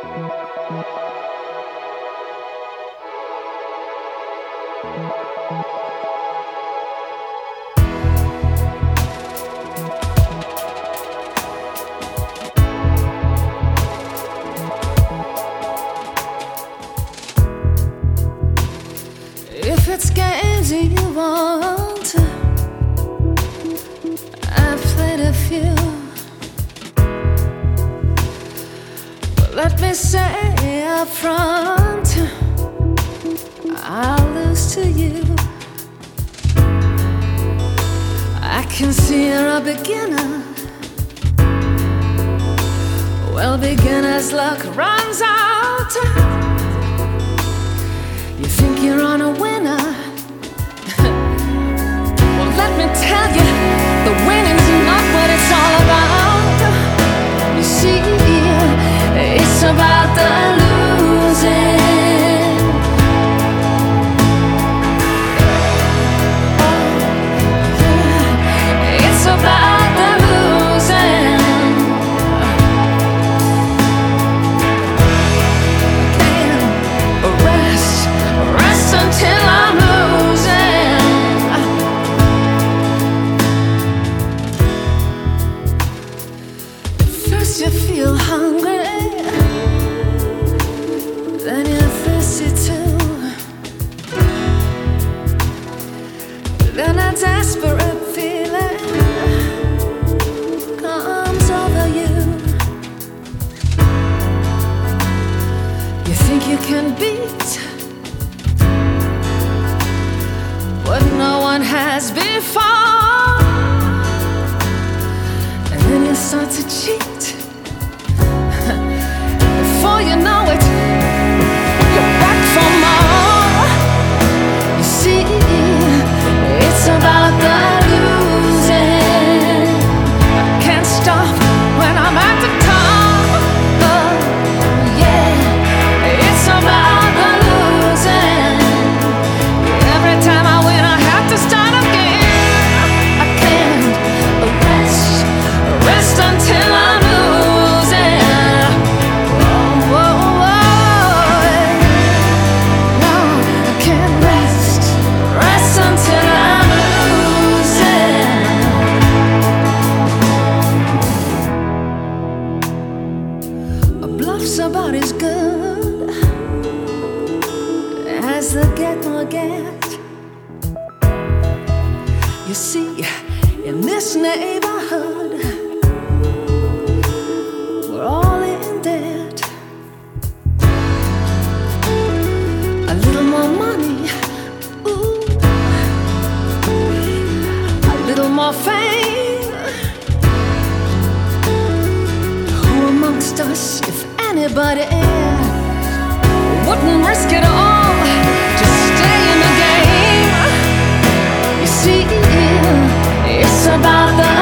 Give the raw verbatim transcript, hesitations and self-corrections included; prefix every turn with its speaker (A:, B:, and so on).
A: If it's games you want, I've played a few. But let me say up front, I'll lose to you. I can see you're a beginner. Well, beginner's luck runs out. You think you're on a winner? Well, let me tell you, the winning's not what it's all about. You see, it's about the losing. Yeah, it's about the losing. I can't rest, rest until I'm losing. First you feel hungry, then you're thirsty too. Then a desperate feeling comes over you. You think you can beat what no one has before, and then you start to cheat. Before you know it, you're back for more. You see, it's about the losing. I can't stop when I'm at the top. Oh, yeah, it's about the losing. Every time I win, I have to start again. I can't rest, rest until I'm losing. Oh, oh, oh, no, I can't rest, rest until I'm losing. A bluff somebody's good as the get more get. You see, in this neighborhood, we're all in debt. A little more money, ooh, a little more fame. Who amongst us, if anybody, wouldn't risk it all to stay in the game? You see, it's about the